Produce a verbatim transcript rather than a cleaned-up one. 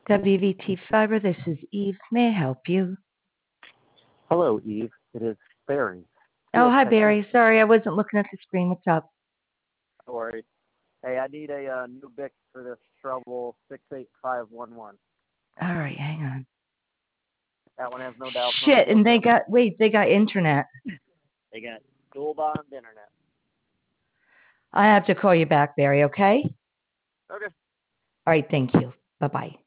W V T Fiber, this is Eve. May I help you? Hello, Eve. It is Barry. Oh, Field hi, technician. Barry. Sorry, I wasn't looking at the screen. What's up? No worries. Hey, I need a uh, new B I C for this trouble six eight five one one. All right, hang on. That one has no dial tone Shit, and they whatsoever. got, wait, they got internet. They got dual bond internet. I have to call you back, Barry, okay? Okay. All right, thank you. Bye-bye.